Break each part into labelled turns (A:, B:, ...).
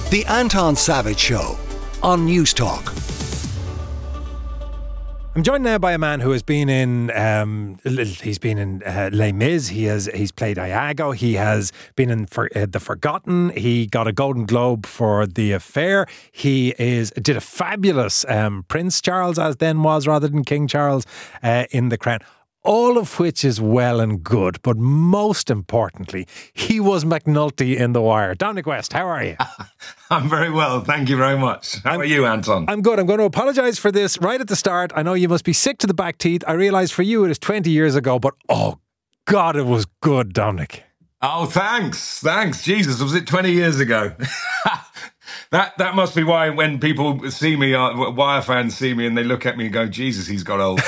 A: The Anton Savage Show on News Talk.
B: I'm joined now by a man who has been in Les Mis. He's played Iago. He has been in The Forgotten. He got a Golden Globe for The Affair. He did a fabulous Prince Charles, as then was, rather than King Charles, in The Crown. All of which is well and good, but most importantly, he was McNulty in The Wire. Dominic West, how are you?
C: I'm very well, thank you very much. How are you, Anton?
B: I'm good. I'm going to apologise for this right at the start. I know you must be sick to the back teeth. I realise for you it is 20 years ago, but oh God, it was good, Dominic.
C: Oh, thanks. Jesus, was it 20 years ago? That must be why when people see me, Wire fans see me and they look at me and go, Jesus, he's got old.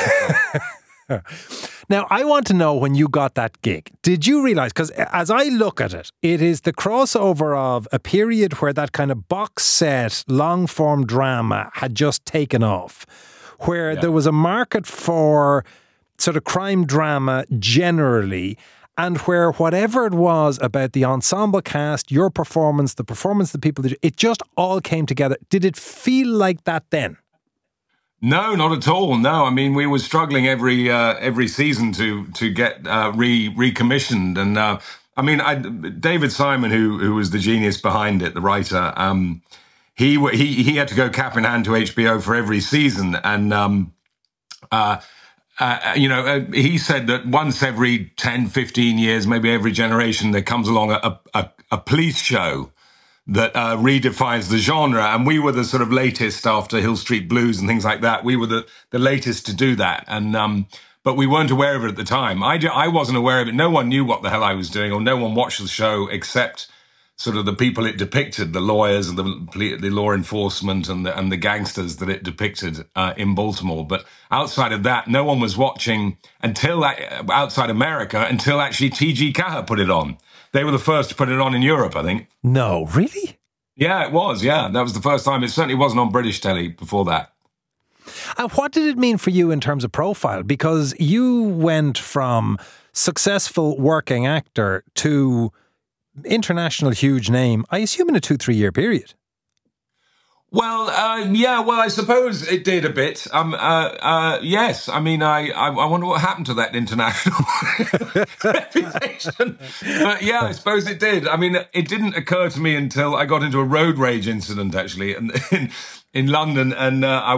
B: Now, I want to know when you got that gig, did you realise, because as I look at it, it is the crossover of a period where that kind of box set, long form drama had just taken off, where there was a market for sort of crime drama generally, and where whatever it was about the ensemble cast, your performance, the performance of the people, it just all came together. Did it feel like that then?
C: No, not at all. No, I mean, we were struggling every season to get recommissioned, and David Simon, who was the genius behind it, the writer, he had to go cap in hand to HBO for every season, and he said that once every 10, 15 years, maybe every generation, there comes along a police show that redefines the genre, and we were the sort of latest after Hill Street Blues and things like that. We were the latest to do that, and but we weren't aware of it at the time. I wasn't aware of it. No one knew what the hell I was doing, or no one watched the show except sort of the people it depicted, the lawyers and the law enforcement and the gangsters that it depicted in Baltimore. But outside of that, no one was watching until outside America until actually T.G. Caher put it on. They were the first to put it on in Europe, I think.
B: No, really?
C: Yeah, it was. Yeah, that was the first time. It certainly wasn't on British telly before that.
B: And what did it mean for you in terms of profile? Because you went from successful working actor to international huge name, I assume in a 2-3 year period.
C: Well, I suppose it did a bit. Yes. I mean, I wonder what happened to that international reputation. But yeah, I suppose it did. I mean, it didn't occur to me until I got into a road rage incident, actually, in London, and I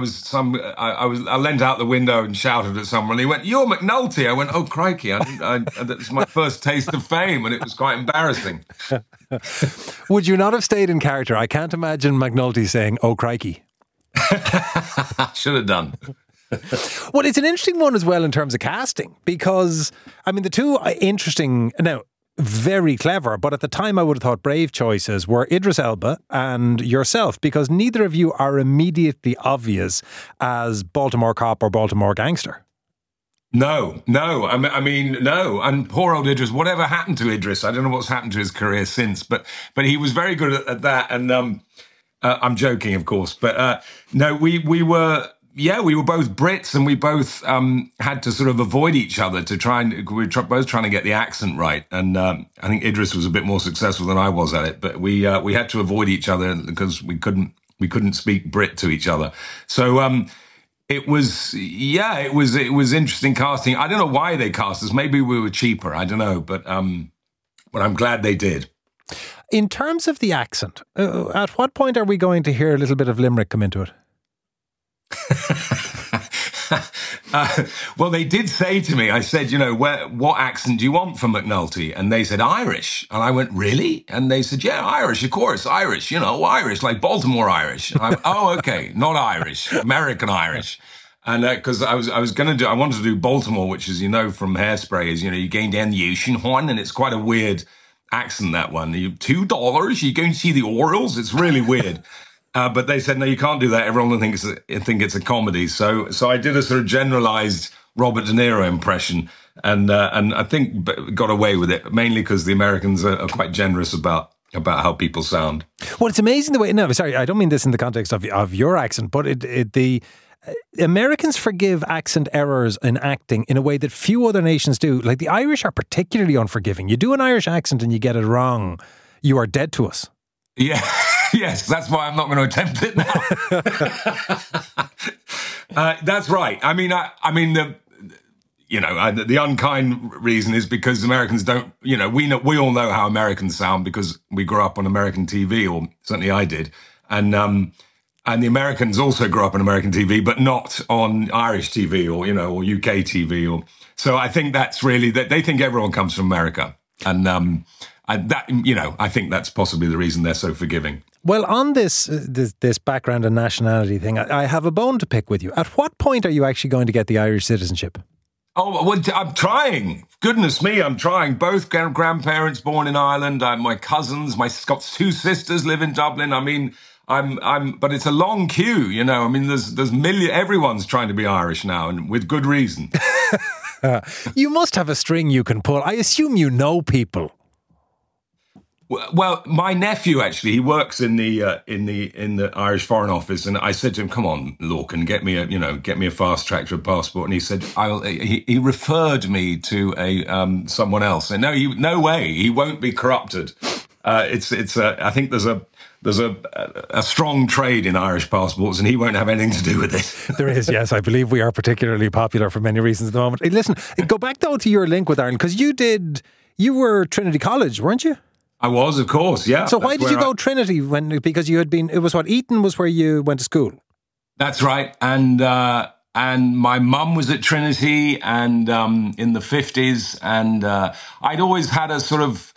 C: leant out the window and shouted at someone, and he went, "You're McNulty." I went, "Oh, crikey. That was my first taste of fame," and it was quite embarrassing.
B: Would you not have stayed in character? I can't imagine McNulty saying, "Oh, crikey."
C: Should have done.
B: Well, it's an interesting one as well in terms of casting, because, I mean, the two are interesting, now, very clever, but at the time I would have thought brave choices were Idris Elba and yourself, because neither of you are immediately obvious as Baltimore cop or Baltimore gangster.
C: No. I mean, no. And poor old Idris, whatever happened to Idris? I don't know what's happened to his career since, but he was very good at that. And I'm joking, of course. But no, we were both Brits, and we both had to sort of avoid each other to try and we were both trying to get the accent right. And I think Idris was a bit more successful than I was at it. But we had to avoid each other because we couldn't speak Brit to each other. So. It was interesting casting. I don't know why they cast us. Maybe we were cheaper. I don't know, but I'm glad they did.
B: In terms of the accent, at what point are we going to hear a little bit of Limerick come into it?
C: Well, they did say to me, I said, what accent do you want from McNulty? And they said, Irish. And I went, really? And they said, yeah, Irish, of course, Irish, Irish, like Baltimore Irish. And I went, oh, okay, not Irish, American Irish. And because I wanted to do Baltimore, which is, from Hairspray, is, you going down the ocean, Horn, and it's quite a weird accent, that one. $2, you go and see the Orioles? It's really weird. But they said, no, you can't do that. Everyone will think it's a comedy. So I did a sort of generalized Robert De Niro impression, and I think got away with it, mainly because the Americans are quite generous about how people sound.
B: Well, it's amazing the way. No, sorry, I don't mean this in the context of your accent, but the Americans forgive accent errors in acting in a way that few other nations do. Like the Irish are particularly unforgiving. You do an Irish accent and you get it wrong, you are dead to us.
C: Yeah. Yes, that's why I'm not going to attempt it now. That's right. I mean, the unkind reason is because Americans don't, we all know how Americans sound because we grew up on American TV, or certainly I did. And the Americans also grew up on American TV, but not on Irish TV or UK TV. So I think that's really that they think everyone comes from America. And I think that's possibly the reason they're so forgiving.
B: Well, on this background and nationality thing, I have a bone to pick with you. At what point are you actually going to get the Irish citizenship? Oh,
C: well, I'm trying. Goodness me, I'm trying. Both grandparents born in Ireland. My cousins, got 2 sisters live in Dublin. I mean, but it's a long queue, I mean, there's everyone's trying to be Irish now, and with good reason.
B: You must have a string you can pull. I assume you know people.
C: Well, my nephew actually, he works in the Irish Foreign Office, and I said to him, "Come on, Lorcan, get me a fast track to a passport." And he said, he referred me to someone else. And no way, he won't be corrupted. I think there's a strong trade in Irish passports, and he won't have anything to do with it.
B: There is, yes. I believe we are particularly popular for many reasons at the moment. Hey, listen, go back though to your link with Ireland, because you were Trinity College, weren't you?
C: I was, of course, yeah.
B: So why did you go Trinity because you had been? It was Eton was where you went to school.
C: That's right, and my mum was at Trinity, and in the 50s, and I'd always had a sort of.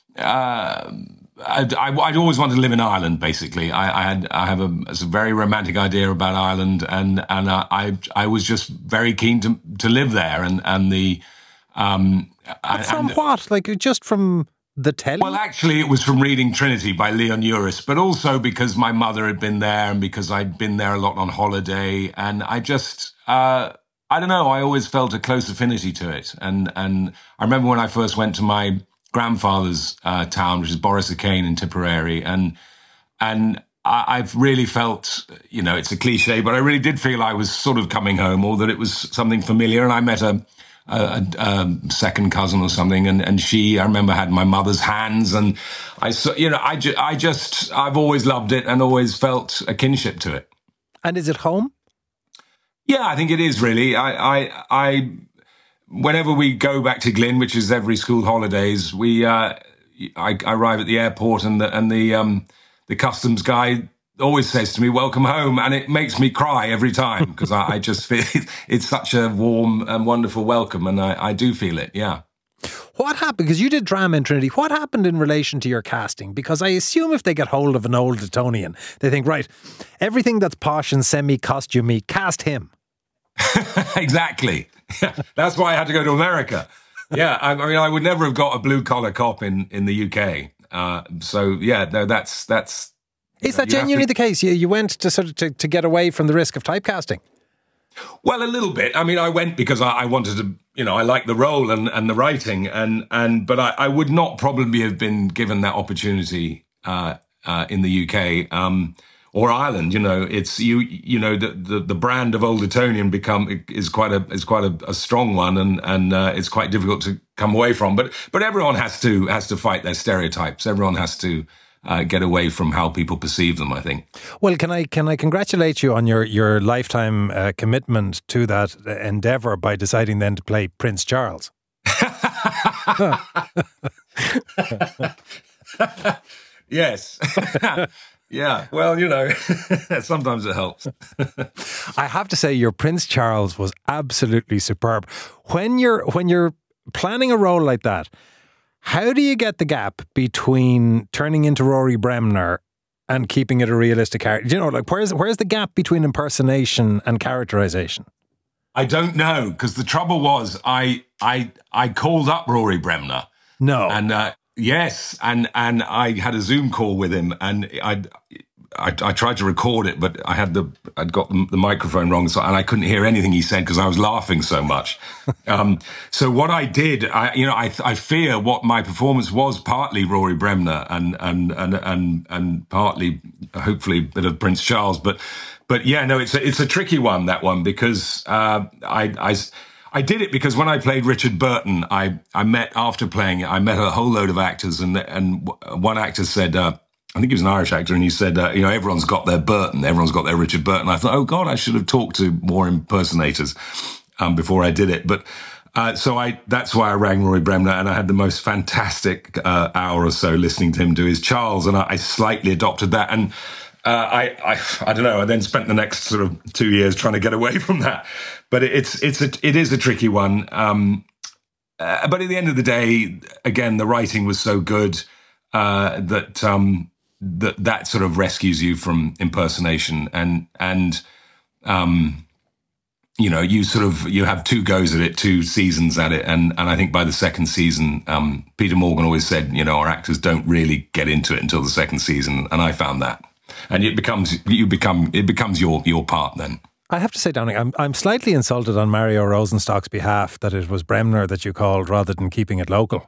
C: I'd always wanted to live in Ireland. Basically, I have a very romantic idea about Ireland, and I was just very keen to live there, and the.
B: From what? Like just from the telly?
C: Well, actually, it was from reading Trinity by Leon Uris, but also because my mother had been there, and because I'd been there a lot on holiday, and I just. I don't know. I always felt a close affinity to it, and I remember when I first went to my grandfather's town, which is Borrisokane in Tipperary, and I've really felt, it's a cliche, but I really did feel I was sort of coming home, or that it was something familiar. And I met a second cousin or something, and she, I remember, had my mother's hands, and I've always loved it and always felt a kinship to it.
B: And is it home?
C: Yeah, I think it is really. I whenever we go back to Glyn, which is every school holidays, I arrive at the airport, and the customs guy always says to me, "Welcome home," and it makes me cry every time because I just feel it's such a warm and wonderful welcome, and I do feel it. Yeah.
B: What happened? Because you did drama in Trinity. What happened in relation to your casting? Because I assume if they get hold of an old Etonian, they think, right, everything that's posh and semi-costumey, cast him.
C: Exactly. That's why I had to go to America. Yeah, I mean, I would never have got a blue-collar cop in the UK. So, yeah, no, that's.
B: Is that genuinely the case? You went to sort of to get away from the risk of typecasting?
C: Well, a little bit. I mean, I went because I wanted to, I liked the role and the writing, but I would not probably have been given that opportunity in the UK or Ireland. It's the brand of Old Etonian is quite a strong one, and it's quite difficult to come away from. But everyone has to fight their stereotypes. Everyone has to. Get away from how people perceive them, I think.
B: Well, can I congratulate you on your lifetime commitment to that endeavour by deciding then to play Prince Charles?
C: Yes. Yeah, well, sometimes it helps.
B: I have to say, your Prince Charles was absolutely superb. When you're planning a role like that, how do you get the gap between turning into Rory Bremner and keeping it a realistic character? Where's the gap between impersonation and characterization?
C: I don't know, because the trouble was I called up Rory Bremner.
B: No.
C: And yes, and I had a Zoom call with him, and I tried to record it, but I'd got the microphone wrong, and I couldn't hear anything he said because I was laughing so much. So what I did, I fear what my performance was partly Rory Bremner and partly, hopefully, a bit of Prince Charles. But yeah, no, it's a tricky one, that one, because I did it because when I played Richard Burton, after playing it, I met a whole load of actors, and one actor said, I think he was an Irish actor, and he said, everyone's got their Burton, everyone's got their Richard Burton. I thought, oh God, I should have talked to more impersonators before I did it. But that's why I rang Roy Bremner, and I had the most fantastic hour or so listening to him do his Charles, and I slightly adopted that. And I don't know. I then spent the next sort of 2 years trying to get away from that. But it is a tricky one. But at the end of the day, again, the writing was so good that sort of rescues you from impersonation, and you have 2 goes at it, 2 seasons at it, and I think by the second season, Peter Morgan always said, our actors don't really get into it until the second season, and I found that, and it becomes your part then.
B: I have to say, Dominic, I'm slightly insulted on Mario Rosenstock's behalf that it was Bremner that you called rather than keeping it local.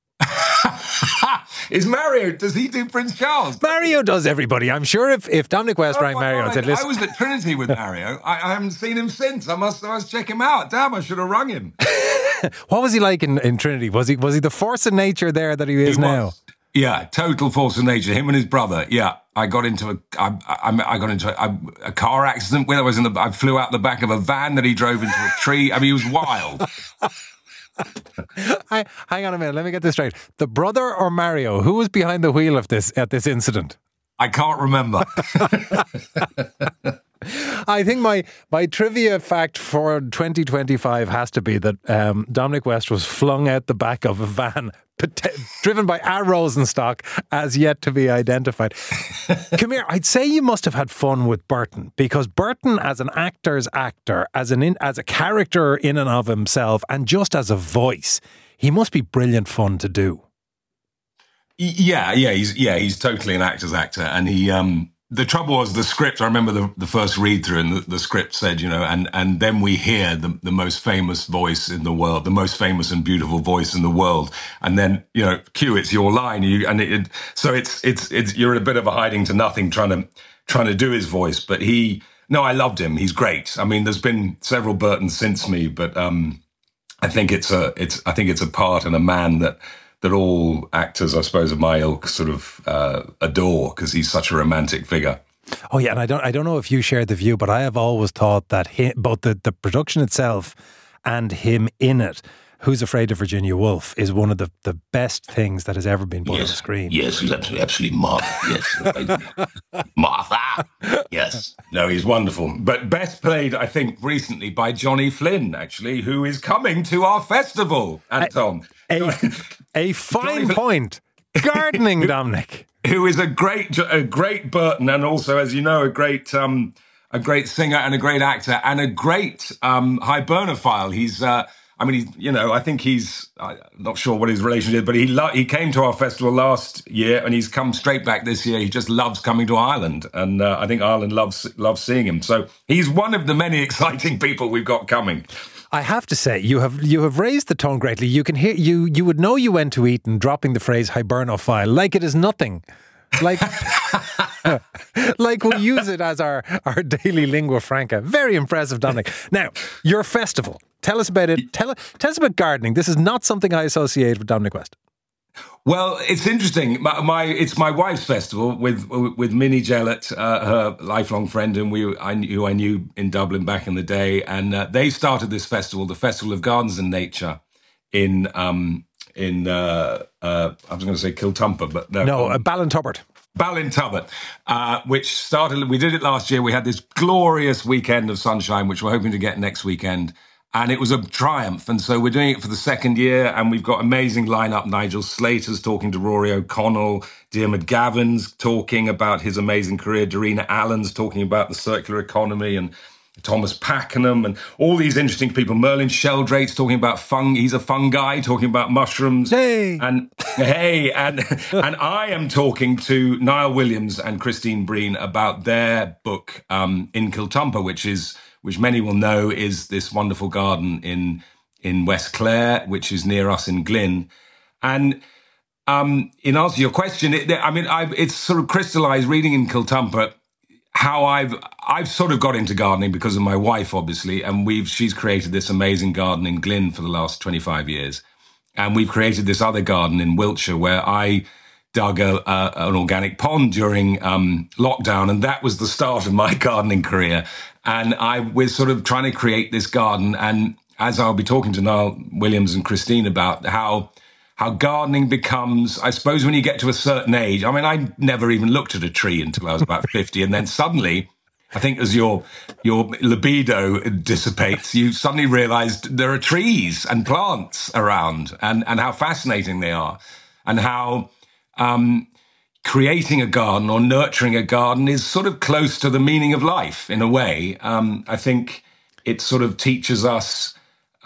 C: Is Mario, does he do Prince Charles?
B: Mario does everybody. I'm sure if Dominic West rang Mario and said, listen...
C: I was at Trinity with Mario. I haven't seen him since. I must check him out. Damn, I should have rung him.
B: What was he like in Trinity? Was he the force of nature there that he is now?
C: Yeah, total force of nature. Him and his brother. Yeah, I got into a car accident with. I flew out the back of a van that he drove into a tree. I mean, he was wild.
B: Hang on a minute. Let me get this straight. The brother or Mario? Who was behind the wheel of this at this incident?
C: I can't remember.
B: I think my trivia fact for 2025 has to be that Dominic West was flung out the back of a van driven by a Rosenstock as yet to be identified. Come here, I'd say you must have had fun with Burton, because Burton as an actor's actor, as a character in and of himself, and just as a voice, he must be brilliant fun to do.
C: He's totally an actor's actor, and he the trouble was the script. I remember the first read through, and the script said, and then we hear the most famous voice in the world, the most famous and beautiful voice in the world, and then cue, it's your line. So it's you're in a bit of a hiding to nothing, trying to do his voice. But I loved him. He's great. I mean, there's been several Burtons since me, but I think it's a part and a man that all actors, I suppose, of my ilk sort of adore, because he's such a romantic figure.
B: Oh yeah, and I don't know if you share the view, but I have always thought that both the production itself and him in it, Who's Afraid of Virginia Woolf, is one of the best things that has ever been put on the screen.
C: Yes, he's absolutely Martha. Yes, Martha. Yes. No, he's wonderful. But best played, I think, recently by Johnny Flynn, actually, who is coming to our festival, Anton.
B: A fine point. Gardening, Dominic.
C: Who is a great Burton, and also, as you know, a great singer and a great actor and a great Hibernophile. He's, I think he's, I'm not sure what his relation is, but he came to our festival last year, and he's come straight back this year. He just loves coming to Ireland, and I think Ireland loves seeing him. So he's one of the many exciting people we've got coming.
B: I have to say, you have raised the tone greatly. You can hear you would know you went to Eton dropping the phrase hibernophile like it is nothing. Like we use it as our daily lingua franca. Very impressive, Dominic. Now, your festival. Tell us about it. Tell us about gardening. This is not something I associate with Dominic West.
C: Well, it's interesting. It's my wife's festival with Minnie Jellett, her lifelong friend, and who I knew in Dublin back in the day. And they started this festival, the Festival of Gardens and Nature, in I was going to say Kiltumper, but no,
B: Ballintubbert.
C: Ballintubbert, which started. We did it last year. We had this glorious weekend of sunshine, which we're hoping to get next weekend. And it was a triumph. And so we're doing it for the second year, and we've got amazing lineup. Nigel Slater's talking to Rory O'Connell, Diarmuid Gavin's talking about his amazing career, Darina Allen's talking about the circular economy, and Thomas Pakenham, and all these interesting people. Merlin Sheldrake's talking about he's a fungi, talking about mushrooms.
B: Hey!
C: And I am talking to Niall Williams and Christine Breen about their book, In Kiltumper, which many will know is this wonderful garden in West Clare, which is near us in Glyn. And in answer to your question, it's sort of crystallized reading In Kiltumper how I've sort of got into gardening because of my wife, obviously, and she's created this amazing garden in Glyn for the last 25 years. And we've created this other garden in Wiltshire where I dug an organic pond during lockdown, and that was the start of my gardening career. And we're sort of trying to create this garden. And as I'll be talking to Niall Williams and Christine about how gardening becomes, I suppose, when you get to a certain age. I mean, I never even looked at a tree until I was about 50. And then suddenly, I think as your libido dissipates, you suddenly realized there are trees and plants around and how fascinating they are, and how creating a garden or nurturing a garden is sort of close to the meaning of life in a way. I think it sort of teaches us,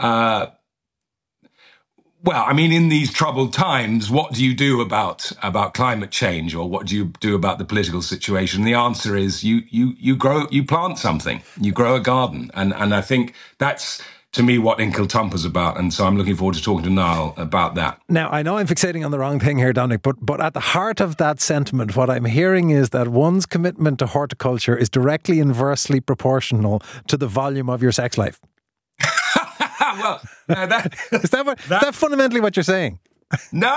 C: well, I mean, in these troubled times, what do you do about climate change, or what do you do about the political situation? The answer is you plant something, you grow a garden. And I think that's, to me, what Incletumpa's about. And so I'm looking forward to talking to Niall about that.
B: Now, I know I'm fixating on the wrong thing here, Dominic, but at the heart of that sentiment, what I'm hearing is that one's commitment to horticulture is directly inversely proportional to the volume of your sex life.
C: Well,
B: is that fundamentally what you're saying?
C: No,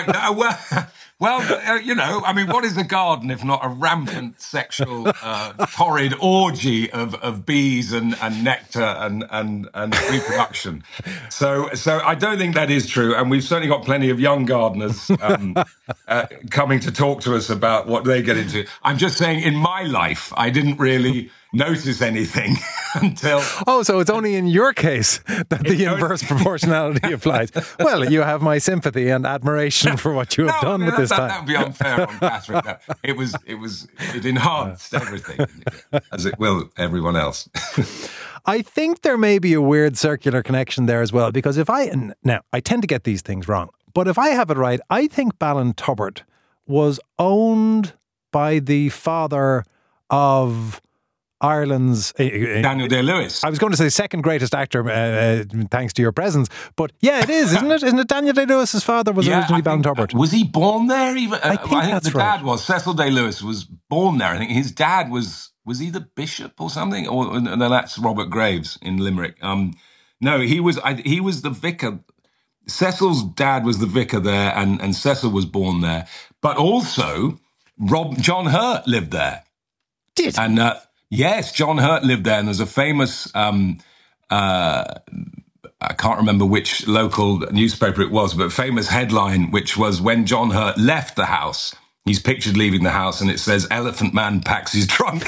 C: you know, I mean, what is a garden if not a rampant sexual, torrid orgy of bees and nectar and reproduction? So I don't think that is true, and we've certainly got plenty of young gardeners coming to talk to us about what they get into. I'm just saying, in my life, I didn't really notice anything until... Oh,
B: so it's only in your case that the inverse proportionality applies. Well, you have my sympathy and admiration for what you have done with this time.
C: That would be unfair on Catherine. No, it enhanced everything, as it will everyone else.
B: I think there may be a weird circular connection there as well, because now I tend to get these things wrong, but if I have it right, I think Ballintubbert was owned by the father of Ireland's
C: Daniel Day-Lewis.
B: I was going to say second greatest actor, thanks to your presence, but yeah, it is, isn't it? Isn't it Daniel Day-Lewis's father was originally Ballintubbert?
C: Was he born there? Even
B: I think that's
C: the dad was. Cecil Day-Lewis was born there. I think his dad was he the bishop or something? Or no, that's Robert Graves in Limerick. No, he was the vicar. Cecil's dad was the vicar there, and Cecil was born there. But also, John Hurt lived there.
B: Did
C: and. Yes, John Hurt lived there, and there's a famous, I can't remember which local newspaper it was, but a famous headline, which was, when John Hurt left the house, he's pictured leaving the house, and it says, "Elephant Man packs his trunk."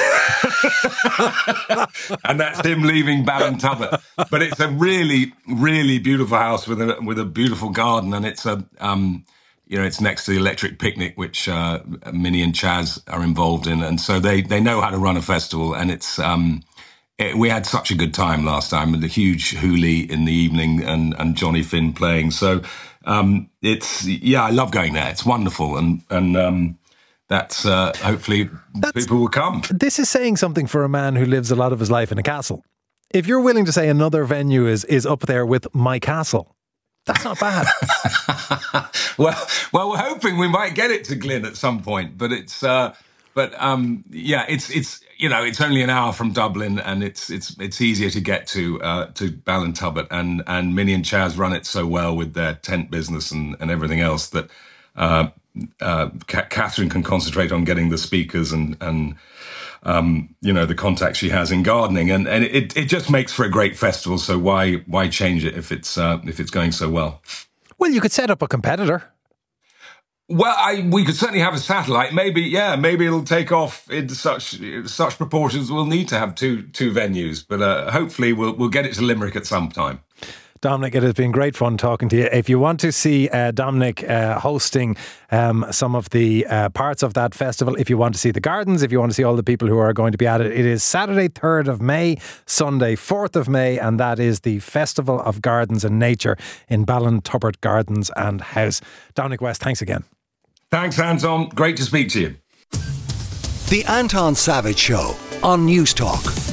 C: And that's him leaving Ballintubbert. But it's a really, really beautiful house with a beautiful garden, and it's it's next to the Electric Picnic, which Minnie and Chaz are involved in, and so they know how to run a festival. And we had such a good time last time with the huge hoolie in the evening and Johnny Finn playing. So I love going there. It's wonderful, and that's hopefully people will come.
B: This is saying something for a man who lives a lot of his life in a castle. If you're willing to say another venue is up there with my castle, that's not bad.
C: Well, we're hoping we might get it to Glyn at some point, but it's only an hour from Dublin, and it's easier to get to Ballintubbert, and Minnie and Chaz run it so well with their tent business and everything else that Catherine can concentrate on getting the speakers and the contacts she has in gardening, and it just makes for a great festival. So why change it if it's going so well?
B: Well, you could set up a competitor.
C: Well, we could certainly have a satellite. Maybe it'll take off in such proportions. We'll need to have two venues, but hopefully we'll get it to Limerick at some time.
B: Dominic, it has been great fun talking to you. If you want to see Dominic hosting some of the parts of that festival, if you want to see the gardens, if you want to see all the people who are going to be at it, it is Saturday 3rd of May, Sunday 4th of May, and that is the Festival of Gardens and Nature in Ballintubbert Gardens and House. Dominic West, thanks again.
C: Thanks, Anton. Great to speak to you.
A: The Anton Savage Show on News Talk.